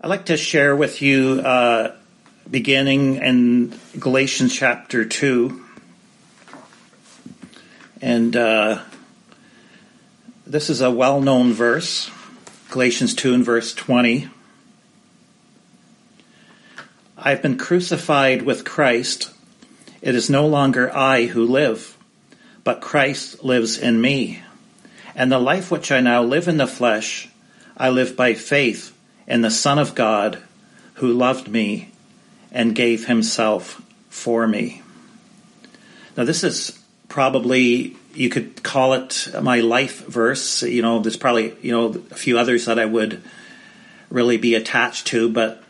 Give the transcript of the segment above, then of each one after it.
I'd like to share with you, beginning in Galatians chapter 2. And this is a well-known verse, Galatians 2 and verse 20. I've been crucified with Christ. It is no longer I who live, but Christ lives in me. And the life which I now live in the flesh, I live by faith in the Son of God, who loved me and gave himself for me. Now this is probably, you could call it my life verse. There's probably, a few others that I would really be attached to, but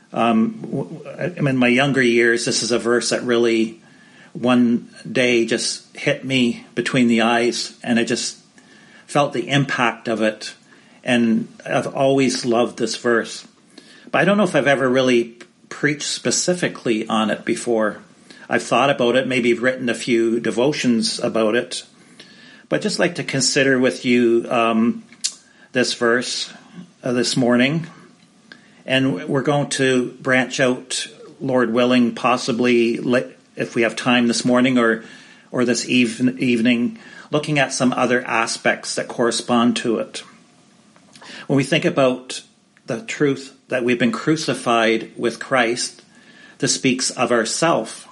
in my younger years, this is a verse that really one day just hit me between the eyes, and I just felt the impact of it. And I've always loved this verse. But I don't know if I've ever really preached specifically on it before. I've thought about it, maybe written a few devotions about it. But I'd just like to consider with you this verse this morning. And we're going to branch out, Lord willing, possibly if we have time this morning or this evening, looking at some other aspects that correspond to it. When we think about the truth that we've been crucified with Christ, this speaks of ourself.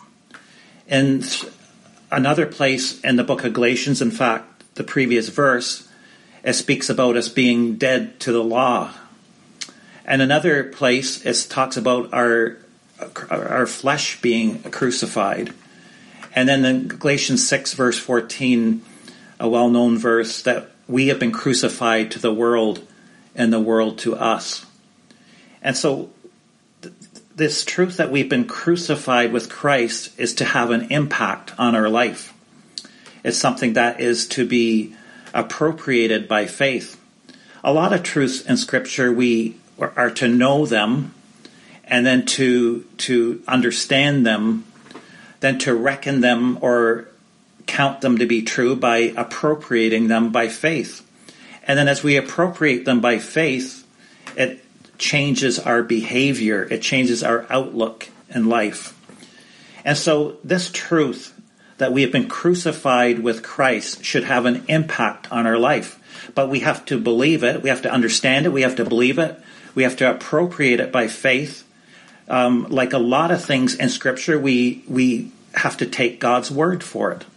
In another place in the book of Galatians, in fact, the previous verse, it speaks about us being dead to the law. And another place, it talks about our flesh being crucified. And then in Galatians 6, verse 14, a well-known verse, that we have been crucified to the world and the world to us. And so this truth that we've been crucified with Christ is to have an impact on our life. It's something that is to be appropriated by faith. A lot of truths in Scripture, we are to know them, and then to understand them, then to reckon them or count them to be true by appropriating them by faith. And then as we appropriate them by faith, it changes our behavior. It changes our outlook in life. And so this truth that we have been crucified with Christ should have an impact on our life. But we have to believe it. We have to understand it. We have to believe it. We have to appropriate it by faith. Like a lot of things in Scripture, we have to take God's word for it.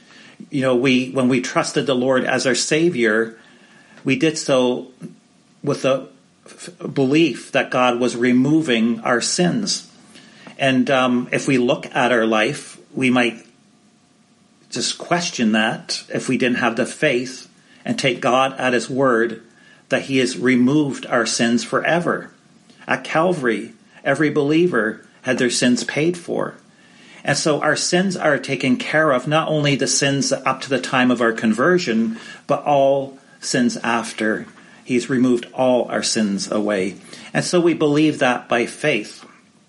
When we trusted the Lord as our Savior, we did so with a belief that God was removing our sins. And if we look at our life, we might just question that if we didn't have the faith and take God at His word that He has removed our sins forever. At Calvary, every believer had their sins paid for. And so our sins are taken care of, not only the sins up to the time of our conversion, but all sins after. He's removed all our sins away. And so we believe that by faith.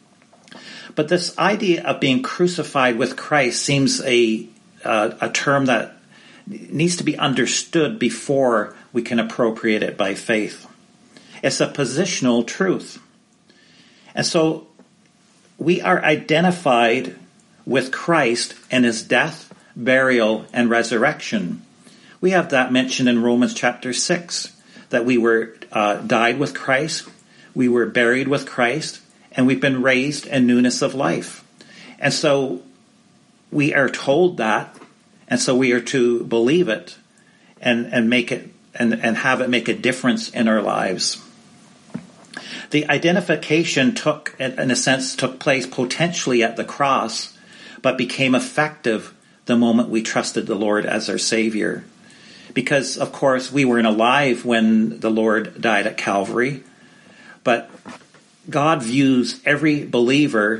But this idea of being crucified with Christ seems a term that needs to be understood before we can appropriate it by faith. It's a positional truth. And so we are identified with Christ in His death, burial, and resurrection. We have that mentioned in Romans chapter 6, that we were died with Christ, we were buried with Christ, and we've been raised in newness of life. And so we are told that, and so we are to believe it and make it and have it make a difference in our lives. The identification took place potentially at the cross, but became effective the moment we trusted the Lord as our Savior. Because, of course, we weren't alive when the Lord died at Calvary, but God views every believer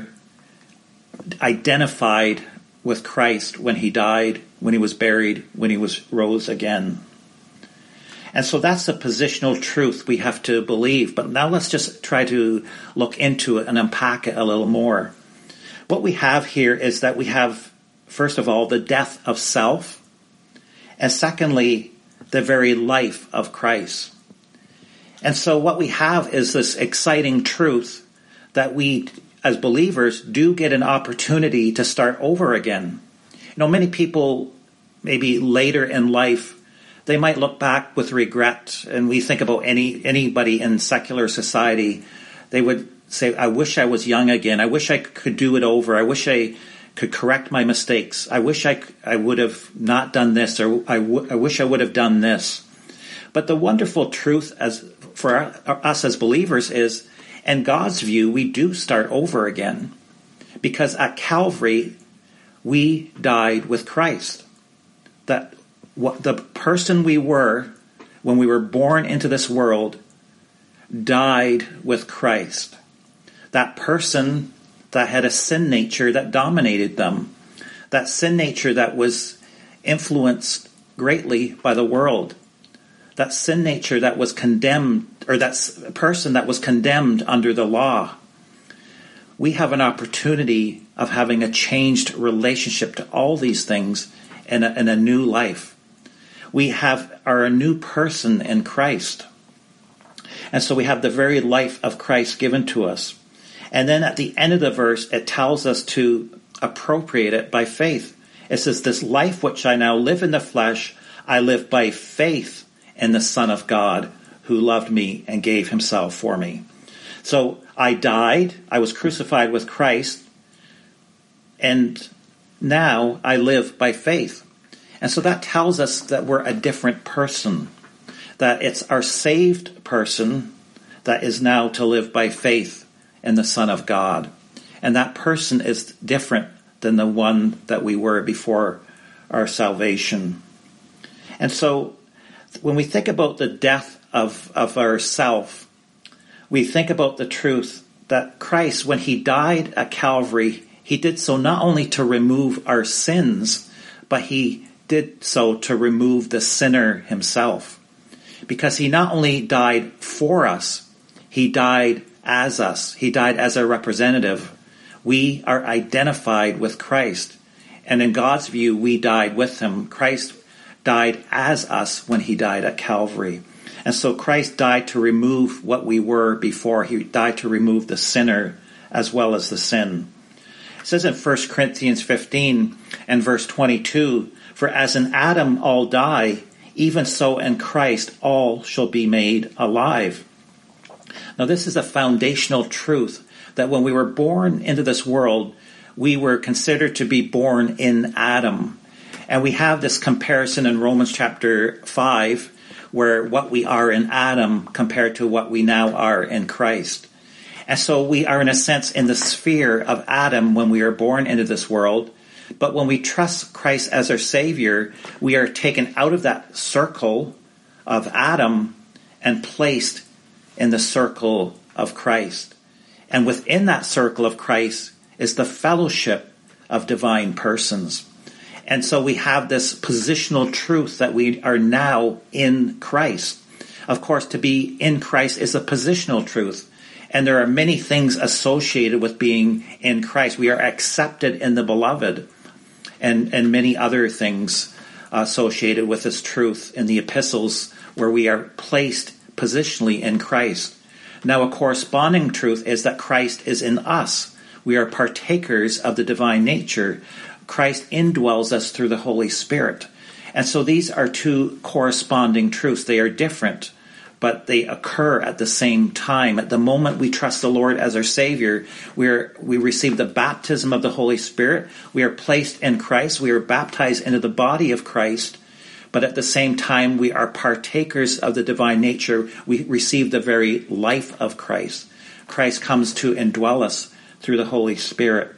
identified with Christ when He died, when He was buried, when He was rose again. And so that's the positional truth we have to believe. But now let's just try to look into it and unpack it a little more. What we have here is that we have, first of all, the death of self, and secondly, the very life of Christ. And so what we have is this exciting truth that we, as believers, do get an opportunity to start over again. Many people, maybe later in life, they might look back with regret, and we think about anybody in secular society, they would say, I wish I was young again. I wish I could do it over. I wish I could correct my mistakes. I wish I would have not done this, or I wish I would have done this. But the wonderful truth for us as believers is, in God's view, we do start over again. Because at Calvary, we died with Christ. That what the person we were when we were born into this world died with Christ. That person that had a sin nature that dominated them. That sin nature that was influenced greatly by the world. That sin nature that was condemned, or that person that was condemned under the law. We have an opportunity of having a changed relationship to all these things in a new life. We are a new person in Christ. And so we have the very life of Christ given to us. And then at the end of the verse, it tells us to appropriate it by faith. It says, this life which I now live in the flesh, I live by faith in the Son of God, who loved me and gave himself for me. So I died, I was crucified with Christ, and now I live by faith. And so that tells us that we're a different person, that it's our saved person that is now to live by faith in the Son of God. And that person is different than the one that we were before our salvation. And so when we think about the death of ourself, we think about the truth that Christ, when he died at Calvary, he did so not only to remove our sins, but he did so to remove the sinner himself. Because he not only died for us, he died as us. He died as a representative. We are identified with Christ. And in God's view, we died with him. Christ died as us when he died at Calvary. And so Christ died to remove what we were before. He died to remove the sinner as well as the sin. It says in 1 Corinthians 15 and verse 22, for as in Adam all die, even so in Christ all shall be made alive. Now this is a foundational truth, that when we were born into this world, we were considered to be born in Adam. And we have this comparison in Romans chapter 5, where what we are in Adam compared to what we now are in Christ. And so we are, in a sense, in the sphere of Adam when we are born into this world. But when we trust Christ as our Savior, we are taken out of that circle of Adam and placed in the circle of Christ. And within that circle of Christ is the fellowship of divine persons. And so we have this positional truth that we are now in Christ. Of course, to be in Christ is a positional truth. And there are many things associated with being in Christ. We are accepted in the beloved, and many other things associated with this truth in the epistles, where we are placed positionally in Christ. Now, a corresponding truth is that Christ is in us. We are partakers of the divine nature. Christ indwells us through the Holy Spirit. And so these are two corresponding truths. They are different, but they occur at the same time. At the moment we trust the Lord as our Savior, we receive the baptism of the Holy Spirit. We are placed in Christ. We are baptized into the body of Christ. But at the same time, we are partakers of the divine nature. We receive the very life of Christ. Christ comes to indwell us through the Holy Spirit.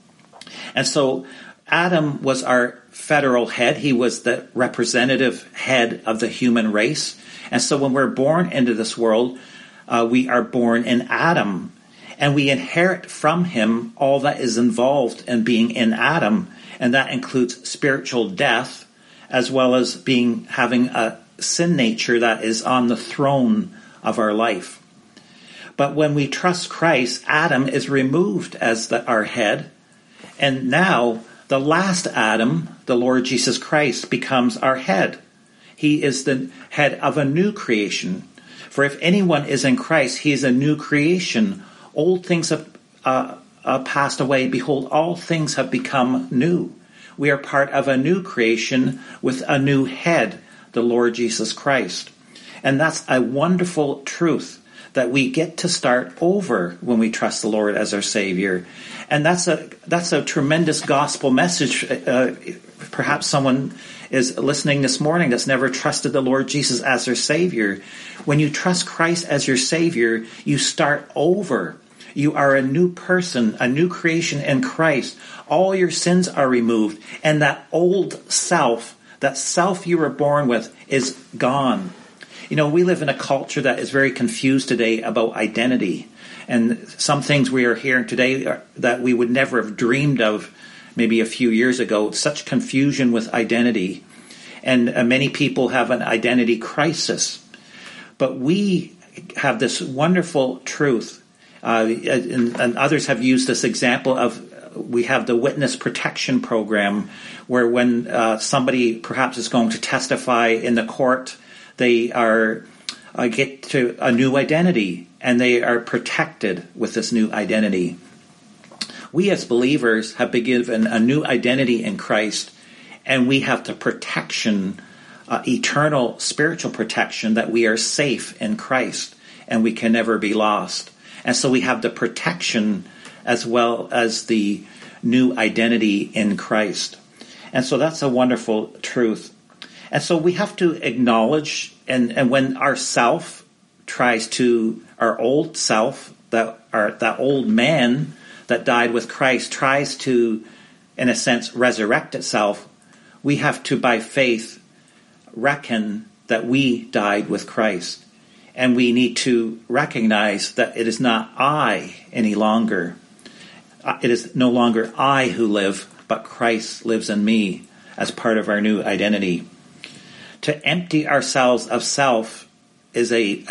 And so Adam was our federal head. He was the representative head of the human race. And so when we're born into this world, we are born in Adam. And we inherit from him all that is involved in being in Adam. And that includes spiritual death, as well as having a sin nature that is on the throne of our life. But when we trust Christ, Adam is removed as our head. And now the last Adam, the Lord Jesus Christ, becomes our head. He is the head of a new creation. For if anyone is in Christ, he is a new creation. Old things have passed away. Behold, all things have become new. We are part of a new creation with a new head, the Lord Jesus Christ. And that's a wonderful truth, that we get to start over when we trust the Lord as our Savior. And that's a tremendous gospel message. Perhaps someone is listening this morning that's never trusted the Lord Jesus as their Savior. When you trust Christ as your Savior, you start over. You are a new person, a new creation in Christ. All your sins are removed. And that old self, that self you were born with, is gone. You know, we live in a culture that is very confused today about identity. And some things we are hearing today that we would never have dreamed of maybe a few years ago. Such confusion with identity. And many people have an identity crisis. But we have this wonderful truth. And others have used this example of, we have the witness protection program, where when somebody perhaps is going to testify in the court, they are get to a new identity, and they are protected with this new identity. We as believers have been given a new identity in Christ, and we have the protection, eternal spiritual protection, that we are safe in Christ and we can never be lost. And so we have the protection as well as the new identity in Christ. And so that's a wonderful truth. And so we have to acknowledge, and when our self tries to, our old self, that old man that died with Christ tries to, in a sense, resurrect itself, we have to, by faith, reckon that we died with Christ. And we need to recognize that it is not I any longer. It is no longer I who live, but Christ lives in me as part of our new identity. To empty ourselves of self is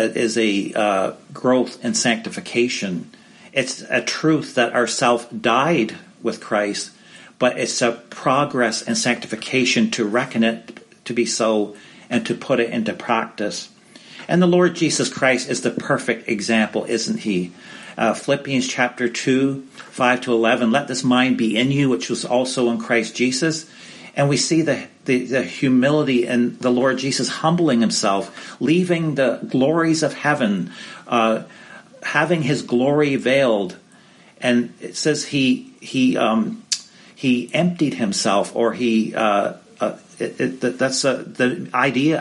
a growth in sanctification. It's a truth that our self died with Christ, but it's a progress in sanctification to reckon it to be so and to put it into practice. And the Lord Jesus Christ is the perfect example, isn't he? Philippians chapter 2, 5 to 11, let this mind be in you, which was also in Christ Jesus. And we see the humility in the Lord Jesus humbling himself, leaving the glories of heaven, having his glory veiled. And it says he emptied himself, or that's the idea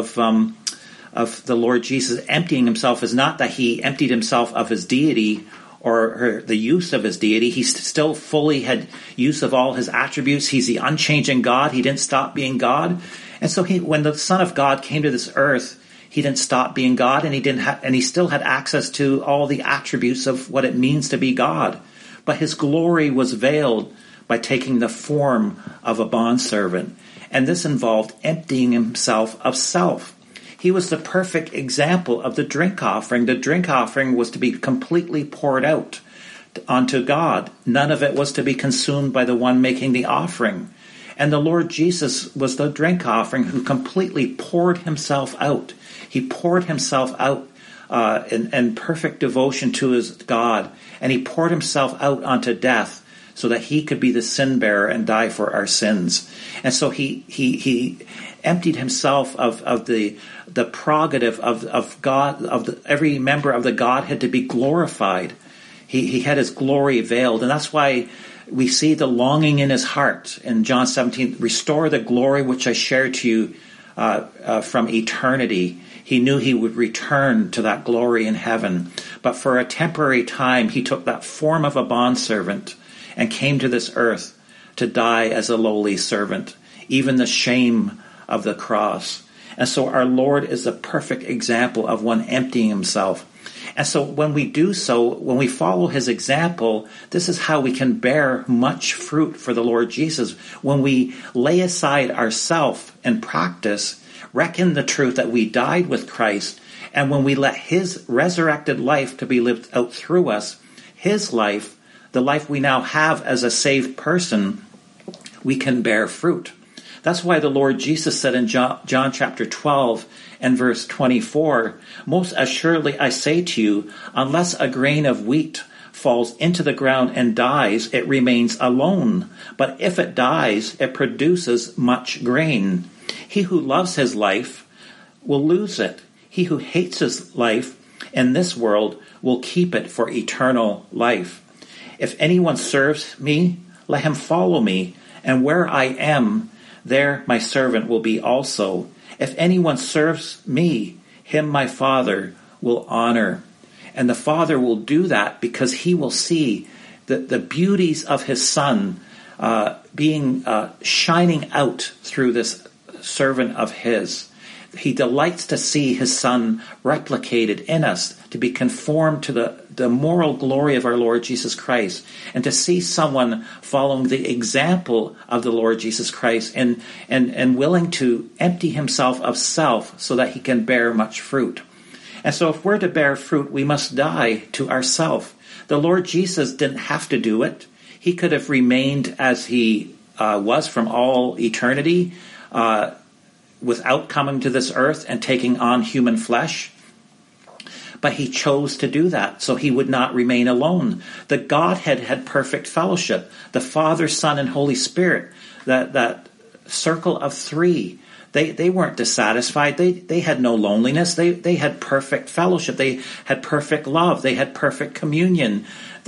of the Lord Jesus emptying himself is not that he emptied himself of his deity or the use of his deity. He still fully had use of all his attributes. He's the unchanging God. He didn't stop being God. And so when the Son of God came to this earth, he didn't stop being God, and he still had access to all the attributes of what it means to be God. But his glory was veiled by taking the form of a bondservant. And this involved emptying himself of self. He was the perfect example of the drink offering. The drink offering was to be completely poured out onto God. None of it was to be consumed by the one making the offering. And the Lord Jesus was the drink offering who completely poured himself out. He poured himself out in perfect devotion to his God. And he poured himself out onto death so that he could be the sin bearer and die for our sins. And so he emptied himself of the prerogative of God, every member of the Godhead to be glorified. He had his glory veiled, and that's why we see the longing in his heart in John 17, restore the glory which I shared to you from eternity. He knew he would return to that glory in heaven. But for a temporary time, he took that form of a bondservant and came to this earth to die as a lowly servant, even the shame of the cross. And so our Lord is the perfect example of one emptying himself. And so when we do so, when we follow his example, this is how we can bear much fruit for the Lord Jesus. When we lay aside ourself in practice, reckon the truth that we died with Christ, and when we let his resurrected life to be lived out through us, his life, the life we now have as a saved person, we can bear fruit. That's why the Lord Jesus said in John chapter 12 and verse 24, "Most assuredly I say to you, unless a grain of wheat falls into the ground and dies, it remains alone. But if it dies, it produces much grain. He who loves his life will lose it. He who hates his life in this world will keep it for eternal life. If anyone serves me, let him follow me, and where I am, there my servant will be also. If anyone serves me, him my Father will honor." And the Father will do that because he will see the beauties of his Son being shining out through this servant of his. He delights to see his Son replicated in us, to be conformed to the moral glory of our Lord Jesus Christ, and to see someone following the example of the Lord Jesus Christ and willing to empty himself of self so that he can bear much fruit. And so if we're to bear fruit, we must die to ourself. The Lord Jesus didn't have to do it. He could have remained as he was from all eternity, without coming to this earth and taking on human flesh. But he chose to do that so he would not remain alone. The Godhead had perfect fellowship. The Father, Son, and Holy Spirit, that circle of three, they weren't dissatisfied. They had no loneliness. They had perfect fellowship. They had perfect love. They had perfect communion.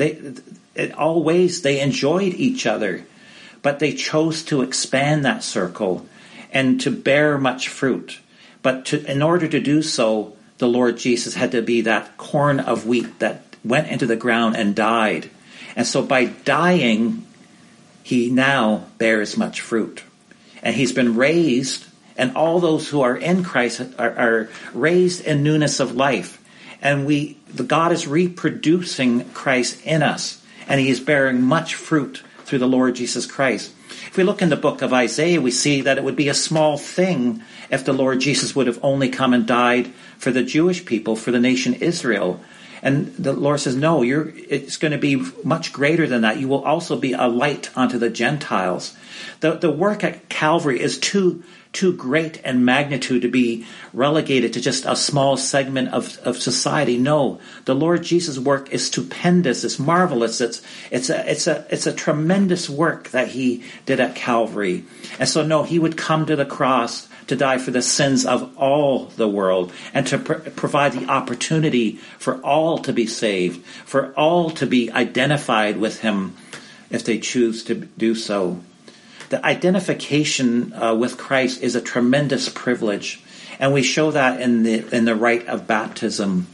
In all ways, they enjoyed each other. But they chose to expand that circle and to bear much fruit. But in order to do so, the Lord Jesus had to be that corn of wheat that went into the ground and died. And so by dying, he now bears much fruit. And he's been raised, and all those who are in Christ are raised in newness of life. And God is reproducing Christ in us, and he is bearing much fruit through the Lord Jesus Christ. If we look in the book of Isaiah, we see that it would be a small thing if the Lord Jesus would have only come and died for the Jewish people, for the nation Israel. And the Lord says, no, it's going to be much greater than that. You will also be a light unto the Gentiles. The work at Calvary is too great in magnitude to be relegated to just a small segment of society. No, the Lord Jesus' work is stupendous. It's marvelous. It's a tremendous work that he did at Calvary. And so, no, he would come to the cross to die for the sins of all the world and to provide the opportunity for all to be saved, for all to be identified with him if they choose to do so. The identification with Christ is a tremendous privilege, and we show that in the rite of baptism.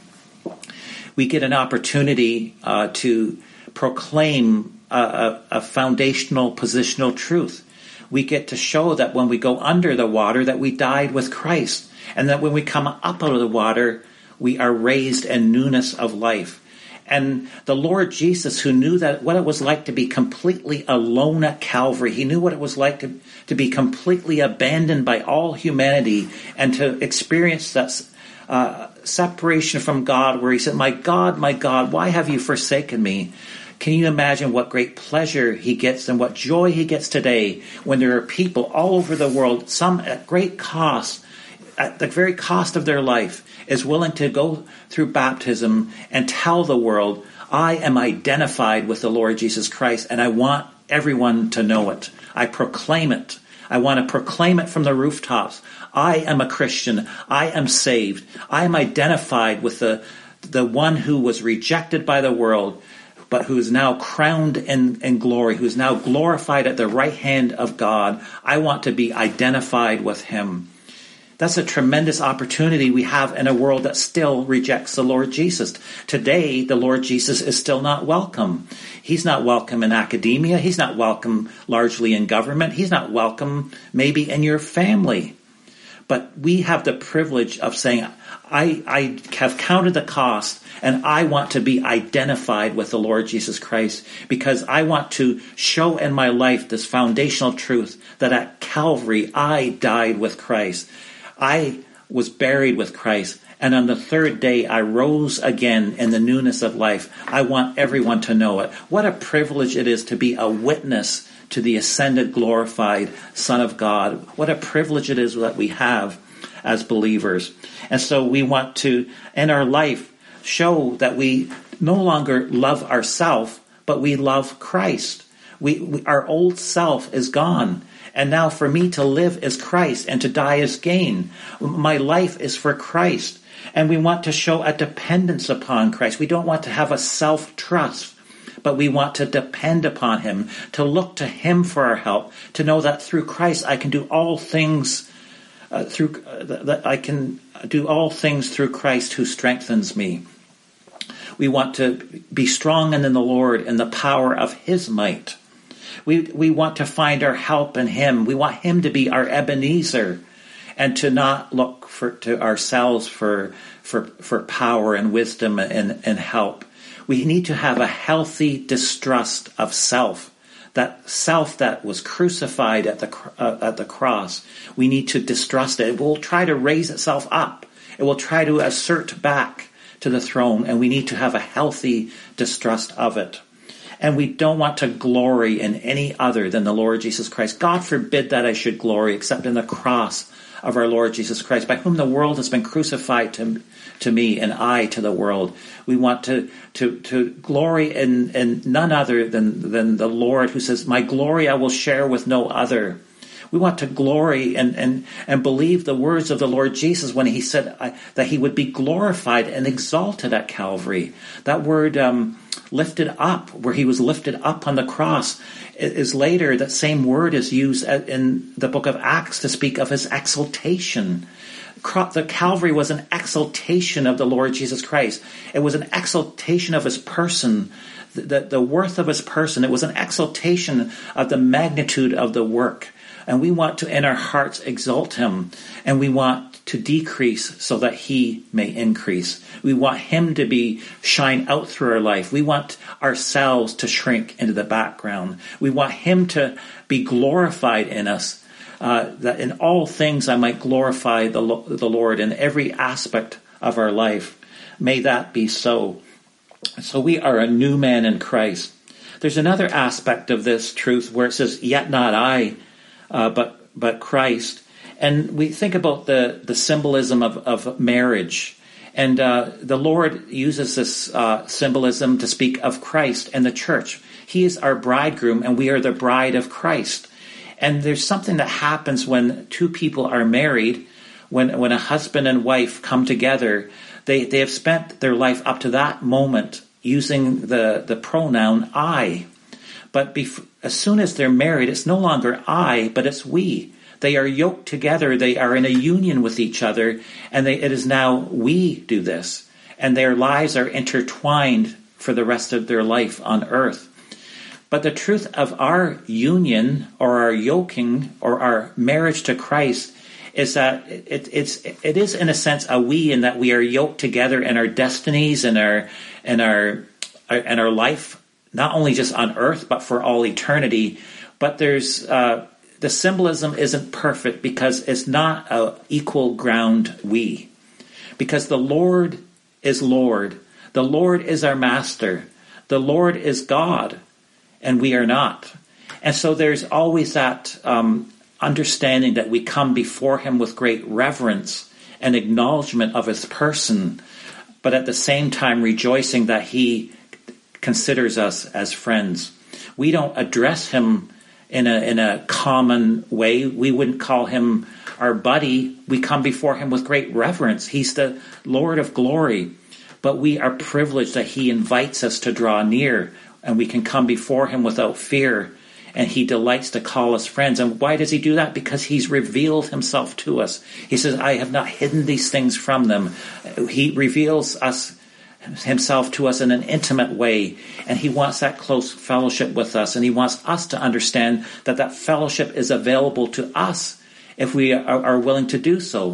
We get an opportunity to proclaim a foundational positional truth. We get to show that when we go under the water, that we died with Christ, and that when we come up out of the water, we are raised in newness of life. And the Lord Jesus, who knew that what it was like to be completely alone at Calvary, he knew what it was like to be completely abandoned by all humanity and to experience that separation from God, where he said, my God, why have you forsaken me? Can you imagine what great pleasure he gets and what joy he gets today when there are people all over the world, some at great cost, at the very cost of their life, is willing to go through baptism and tell the world, I am identified with the Lord Jesus Christ, and I want everyone to know it. I proclaim it. I want to proclaim it from the rooftops. I am a Christian. I am saved. I am identified with the one who was rejected by the world, but who is now crowned in glory, who is now glorified at the right hand of God. I want to be identified with him. That's a tremendous opportunity we have in a world that still rejects the Lord Jesus. Today, the Lord Jesus is still not welcome. He's not welcome in academia. He's not welcome largely in government. He's not welcome maybe in your family. But we have the privilege of saying, I have counted the cost, and I want to be identified with the Lord Jesus Christ, because I want to show in my life this foundational truth that at Calvary I died with Christ. I was buried with Christ, and on the third day I rose again in the newness of life. I want everyone to know it. What a privilege it is to be a witness to the ascended, glorified Son of God. What a privilege it is that we have as believers. And so we want to, in our life, show that we no longer love ourselves, but we love Christ. Our old self is gone. And now for me to live is Christ and to die is gain. My life is for Christ. And we want to show a dependence upon Christ. We don't want to have a self-trust, but we want to depend upon him, to look to him for our help, to know that through Christ I can do all things that I can do all things through Christ who strengthens me. We want to be strong in the Lord in the power of his might. We want to find our help in him. We want him to be our Ebenezer, and to not look to ourselves for power and wisdom and help. We need to have a healthy distrust of self. That self that was crucified at the cross, we need to distrust it. It will try to raise itself up. It will try to assert back to the throne, and we need to have a healthy distrust of it. And we don't want to glory in any other than the Lord Jesus Christ. God forbid that I should glory except in the cross of our Lord Jesus Christ, by whom the world has been crucified to me and I to the world. We want to glory in none other than the Lord, who says, my glory I will share with no other. We want to glory and believe the words of the Lord Jesus when he said that he would be glorified and exalted at Calvary. That word lifted up, where he was lifted up on the cross, is later, that same word is used in the book of Acts to speak of his exaltation. The Calvary was an exaltation of the Lord Jesus Christ. It was an exaltation of his person, the worth of his person. It was an exaltation of the magnitude of the work. And we want to, in our hearts, exalt him. And we want to decrease so that he may increase. We want him to shine out through our life. We want ourselves to shrink into the background. We want him to be glorified in us. That in all things I might glorify the Lord in every aspect of our life. May that be so. So we are a new man in Christ. There's another aspect of this truth where it says, yet not I, but Christ. And we think about the symbolism of marriage. And the Lord uses this symbolism to speak of Christ and the church. He is our bridegroom, and we are the bride of Christ. And there's something that happens when two people are married, when a husband and wife come together. They have spent their life up to that moment using the pronoun I. But as soon as they're married, it's no longer I, but it's we. They are yoked together. They are in a union with each other. And it is now we do this. And their lives are intertwined for the rest of their life on earth. But the truth of our union or our yoking or our marriage to Christ is that it is in a sense a we, in that we are yoked together in our destinies and our life, not only just on earth but for all eternity. But there's the symbolism isn't perfect because it's not an equal ground we. Because the Lord is Lord. The Lord is our master. The Lord is God, and we are not. And so there's always that understanding that we come before him with great reverence and acknowledgement of his person, but at the same time rejoicing that he considers us as friends. We don't address him in a common way. We wouldn't call him our buddy. We come before him with great reverence. He's the Lord of glory. But we are privileged that he invites us to draw near, and we can come before him without fear. And he delights to call us friends. And why does he do that? Because he's revealed himself to us. He says, I have not hidden these things from them. He reveals himself to us in an intimate way, and he wants that close fellowship with us, and he wants us to understand that fellowship is available to us if we are willing to do so.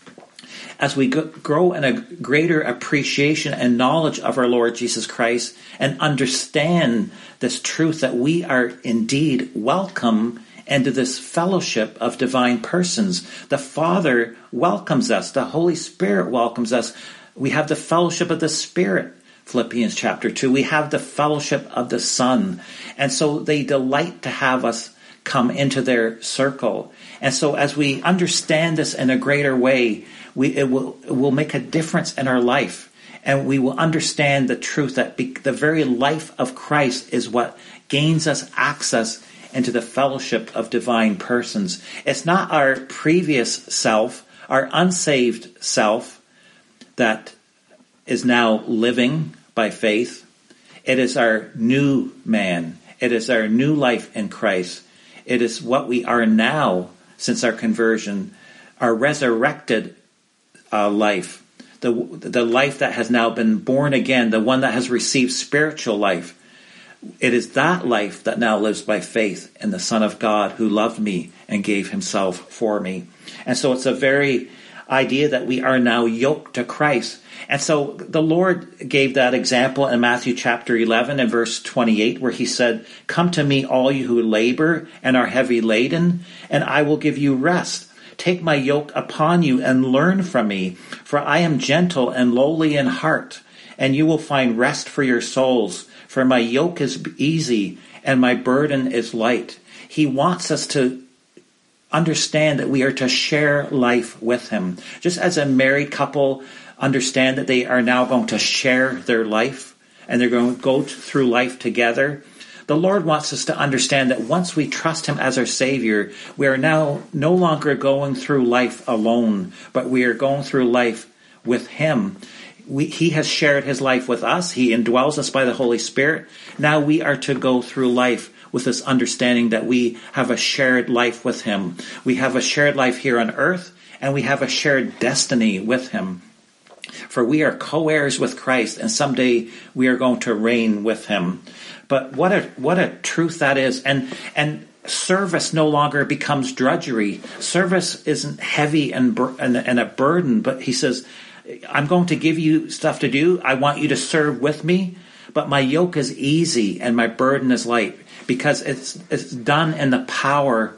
As we grow in a greater appreciation and knowledge of our Lord Jesus Christ and understand this truth that we are indeed welcome into this fellowship of divine persons. The Father welcomes us. The Holy Spirit welcomes us. We have the fellowship of the Spirit. Philippians chapter 2. We have the fellowship of the Son. And so they delight to have us come into their circle. And so as we understand this in a greater way, it will make a difference in our life. And we will understand the truth that the very life of Christ is what gains us access into the fellowship of divine persons. It's not our previous self, our unsaved self, that is now living by faith. It is our new man. It is our new life in Christ. It is what we are now since our conversion, our resurrected life, the life that has now been born again, the one that has received spiritual life. It is that life that now lives by faith in the Son of God who loved me and gave himself for me. And so it's a very idea that we are now yoked to Christ. And so the Lord gave that example in Matthew chapter 11 and verse 28, where he said, "Come to me, all you who labor and are heavy laden, and I will give you rest. Take my yoke upon you and learn from me, for I am gentle and lowly in heart, and you will find rest for your souls. For my yoke is easy and my burden is light." He wants us to understand that we are to share life with him. Just as a married couple understand that they are now going to share their life and they're going to go through life together, the Lord wants us to understand that once we trust him as our Savior, we are now no longer going through life alone, but we are going through life with him. He has shared his life with us. He indwells us by the Holy Spirit. Now we are to go through life with this understanding that we have a shared life with him. We have a shared life here on earth, and we have a shared destiny with him. For we are co-heirs with Christ, and someday we are going to reign with him. But what a truth that is. And service no longer becomes drudgery. Service isn't heavy and a burden, but he says, I'm going to give you stuff to do. I want you to serve with me, but my yoke is easy and my burden is light, because it's done in the power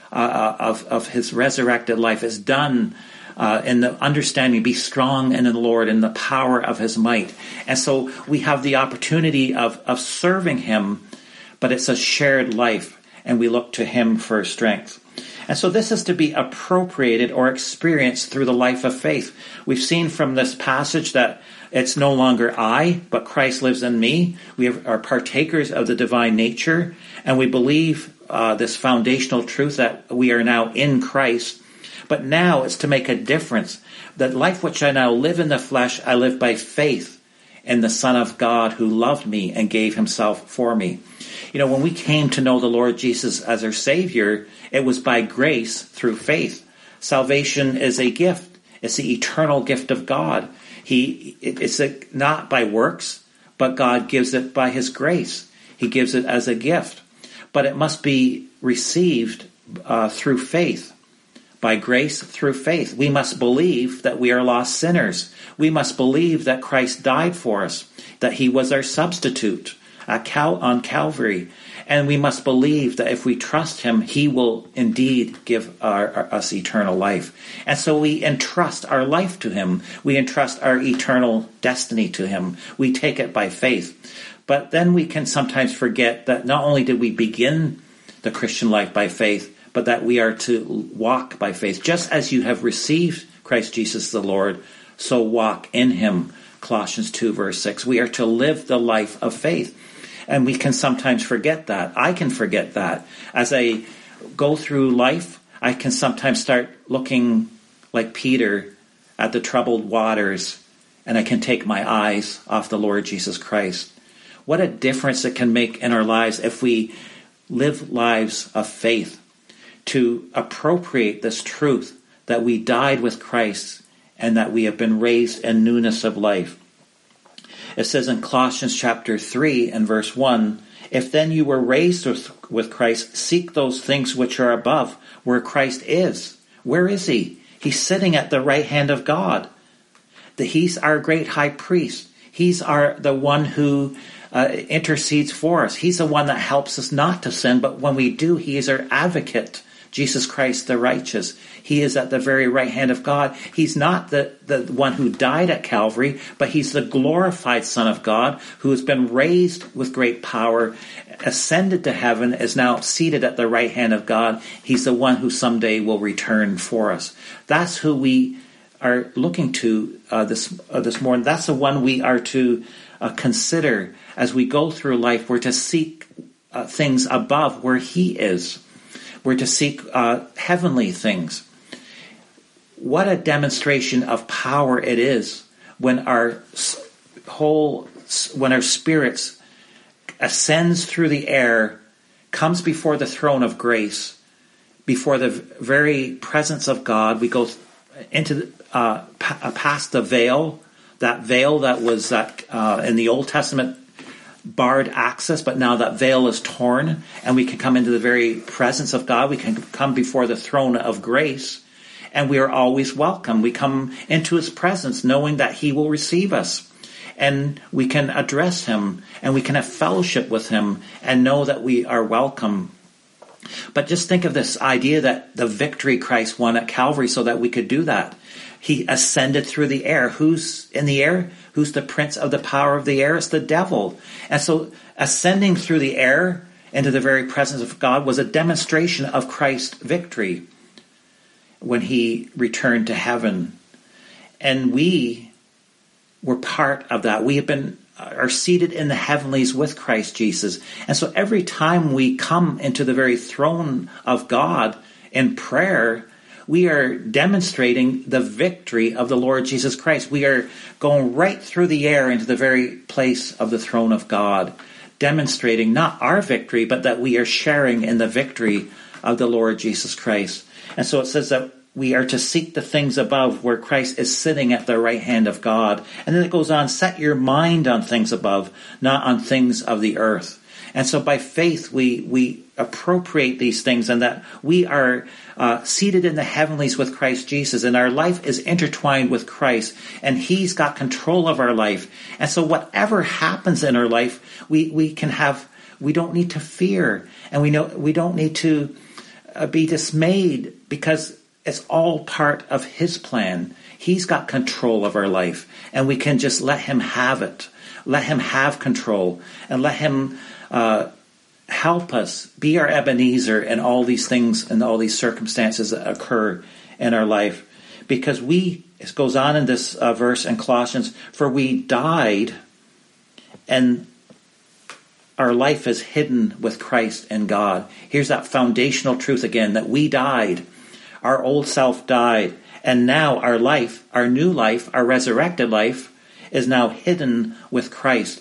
of his resurrected life. It's done in the understanding, be strong in the Lord, in the power of his might. And so we have the opportunity of serving him, but it's a shared life, and we look to him for strength. And so this is to be appropriated or experienced through the life of faith. We've seen from this passage that it's no longer I, but Christ lives in me. We are partakers of the divine nature, and we believe this foundational truth that we are now in Christ. But now it's to make a difference. That life which I now live in the flesh, I live by faith in the Son of God who loved me and gave himself for me. You know, when we came to know the Lord Jesus as our Savior, it was by grace through faith. Salvation is a gift. It's the eternal gift of God. It's not by works, but God gives it by his grace. He gives it as a gift. But it must be received through faith. By grace through faith. We must believe that we are lost sinners. We must believe that Christ died for us, that he was our substitute on Calvary. And we must believe that if we trust him, he will indeed give us eternal life. And so we entrust our life to him. We entrust our eternal destiny to him. We take it by faith. But then we can sometimes forget that not only did we begin the Christian life by faith, but that we are to walk by faith. Just as you have received Christ Jesus the Lord, so walk in him. Colossians 2 verse 6. We are to live the life of faith. And we can sometimes forget that. I can forget that. As I go through life, I can sometimes start looking like Peter at the troubled waters, and I can take my eyes off the Lord Jesus Christ. What a difference it can make in our lives if we live lives of faith, to appropriate this truth that we died with Christ and that we have been raised in newness of life. It says in Colossians chapter 3 and verse 1, "If then you were raised with Christ, seek those things which are above, where Christ is." Where is he? He's sitting at the right hand of God. He's our great high priest. He's the one who intercedes for us. He's the one that helps us not to sin, but when we do, he is our advocate. Jesus Christ the righteous. He is at the very right hand of God. He's not the one who died at Calvary, but he's the glorified Son of God who has been raised with great power, ascended to heaven, is now seated at the right hand of God. He's the one who someday will return for us. That's who we are looking to this morning. That's the one we are to consider as we go through life. We're to seek things above where he is. We're to seek heavenly things. What a demonstration of power it is when our spirits ascends through the air, comes before the throne of grace, before the very presence of God. We go into past the veil, that veil that was in the Old Testament barred access, but now that veil is torn, and we can come into the very presence of God. We can come before the throne of grace, and we are always welcome. We come into his presence knowing that he will receive us, and we can address him, and we can have fellowship with him, and know that we are welcome. But just think of this idea that the victory Christ won at Calvary so that we could do that. He ascended through the air. Who's in the air? Who's the prince of the power of the air? It's the devil. And so ascending through the air into the very presence of God was a demonstration of Christ's victory when he returned to heaven. And we were part of that. We are seated in the heavenlies with Christ Jesus. And so every time we come into the very throne of God in prayer, we are demonstrating the victory of the Lord Jesus Christ. We are going right through the air into the very place of the throne of God, demonstrating not our victory, but that we are sharing in the victory of the Lord Jesus Christ. And so it says that we are to seek the things above where Christ is sitting at the right hand of God. And then it goes on, set your mind on things above, not on things of the earth. And so by faith, we appropriate these things, and that we are seated in the heavenlies with Christ Jesus, and our life is intertwined with Christ, and he's got control of our life. And so whatever happens in our life, we don't need to fear, and we don't need to be dismayed, because it's all part of his plan. He's got control of our life, and we can just let him have it. Let him have control, and let him help us, be our Ebenezer in all these things and all these circumstances that occur in our life. Because it goes on in this verse in Colossians, for we died, and our life is hidden with Christ in God. Here's that foundational truth again, that we died. Our old self died, and now our life, our new life, our resurrected life, is now hidden with Christ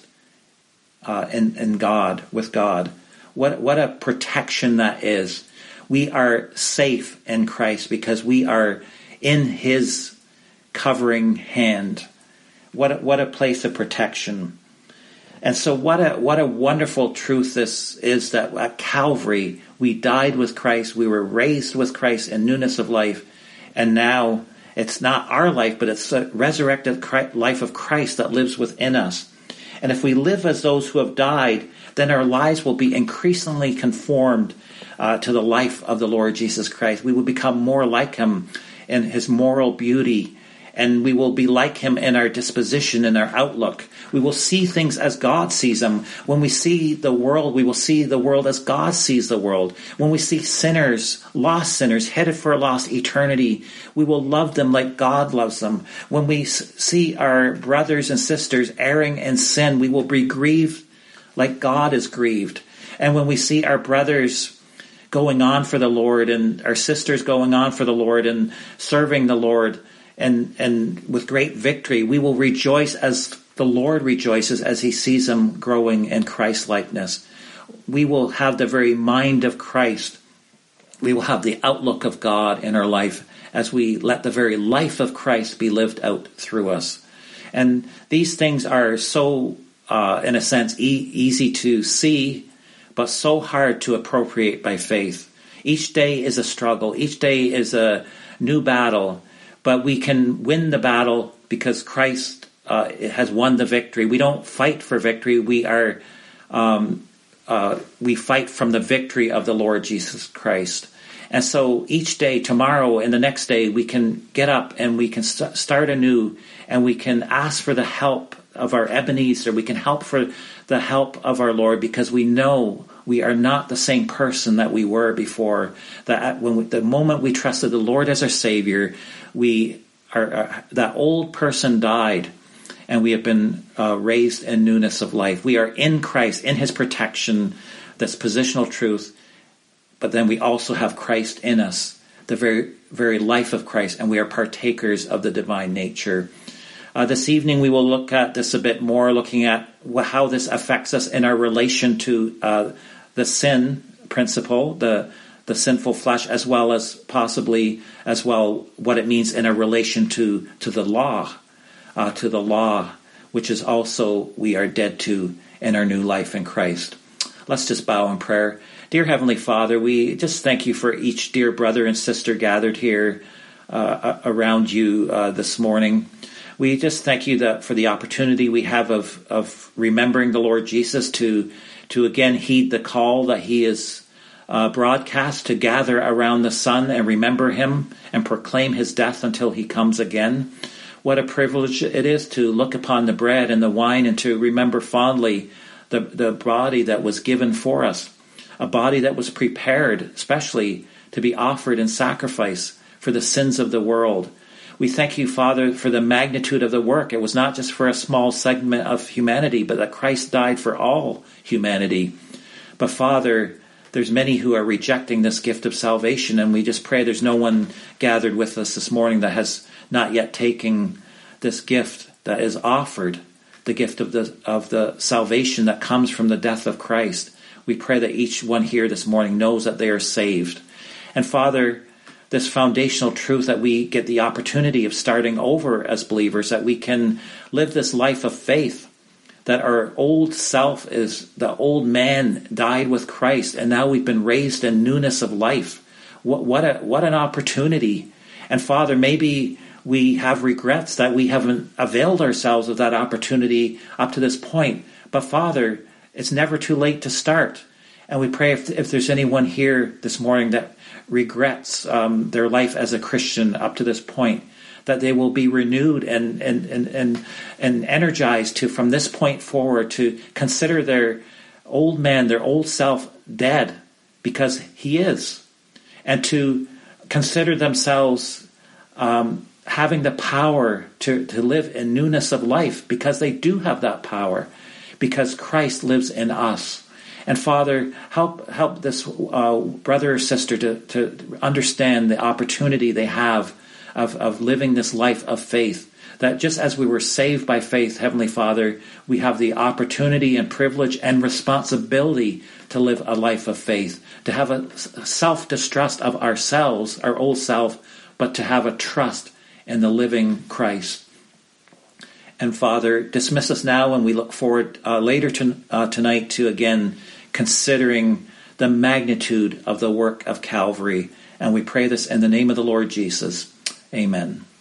in God, with God. What a protection that is. We are safe in Christ because we are in his covering hand. What a place of protection. And so what a wonderful truth this is, that at Calvary we died with Christ, we were raised with Christ in newness of life, and now it's not our life, but it's the resurrected life of Christ that lives within us. And if we live as those who have died, then our lives will be increasingly conformed to the life of the Lord Jesus Christ. We will become more like him in his moral beauty, and we will be like him in our disposition and our outlook. We will see things as God sees them. When we see the world, we will see the world as God sees the world. When we see sinners, lost sinners, headed for a lost eternity, we will love them like God loves them. When we see our brothers and sisters erring in sin, we will be grieved like God is grieved. And when we see our brothers going on for the Lord, and our sisters going on for the Lord and serving the Lord, and with great victory, we will rejoice as the Lord rejoices as he sees them growing in Christ-likeness. We will have the very mind of Christ. We will have the outlook of God in our life as we let the very life of Christ be lived out through us. And these things are so, in a sense, easy to see, but so hard to appropriate by faith. Each day is a struggle. Each day is a new battle. But we can win the battle because Christ has won the victory. We don't fight for victory. We fight from the victory of the Lord Jesus Christ. And so each day, tomorrow and the next day, we can get up and we can start anew, and we can ask for the help of our Ebenezer. We can help for the help of our Lord, because we know we are not the same person that we were before. That the moment we trusted the Lord as our Savior, that old person died, and we have been raised in newness of life. We are in Christ, in his protection. That's positional truth. But then we also have Christ in us, the very, very life of Christ, and we are partakers of the divine nature. This evening we will look at this a bit more, looking at how this affects us in our relation to the sin principle, the sinful flesh, as well as possibly what it means in our relation to the law, which is also we are dead to in our new life in Christ. Let's just bow in prayer. Dear Heavenly Father, we just thank you for each dear brother and sister gathered here around you this morning. We just thank you for the opportunity we have of remembering the Lord Jesus, to again heed the call that he is broadcast, to gather around the Son and remember him and proclaim his death until he comes again. What a privilege it is to look upon the bread and the wine and to remember fondly the body that was given for us, a body that was prepared especially to be offered in sacrifice for the sins of the world. We thank you, Father, for the magnitude of the work. It was not just for a small segment of humanity, but that Christ died for all humanity. But Father, there's many who are rejecting this gift of salvation, and we just pray there's no one gathered with us this morning that has not yet taken this gift that is offered, the gift of the salvation that comes from the death of Christ. We pray that each one here this morning knows that they are saved. And Father, this foundational truth that we get the opportunity of starting over as believers, that we can live this life of faith, that our old self is, the old man died with Christ, and now we've been raised in newness of life. What an opportunity. And Father, maybe we have regrets that we haven't availed ourselves of that opportunity up to this point. But Father, it's never too late to start. And we pray if there's anyone here this morning that regrets their life as a Christian up to this point, that they will be renewed and energized to, from this point forward, to consider their old man, their old self dead, because he is, and to consider themselves having the power to live in newness of life, because they do have that power, because Christ lives in us. And Father, help this brother or sister to understand the opportunity they have of living this life of faith. That just as we were saved by faith, Heavenly Father, we have the opportunity and privilege and responsibility to live a life of faith, to have a self-distrust of ourselves, our old self, but to have a trust in the living Christ. And Father, dismiss us now, and we look forward later tonight to again considering the magnitude of the work of Calvary. And we pray this in the name of the Lord Jesus. Amen.